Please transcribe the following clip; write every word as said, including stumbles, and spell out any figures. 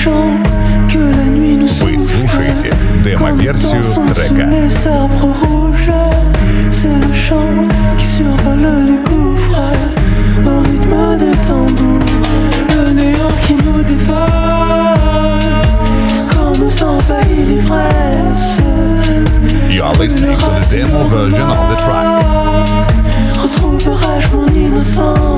Вы слушаете демо-версию трека. C'est le chant qui survole les gouffres au rythme des tambours. Le néant qui nous dévore quand nous envahit l'ivresse. You are listening to the demo version of the track. Retrouverai-je mon innocence?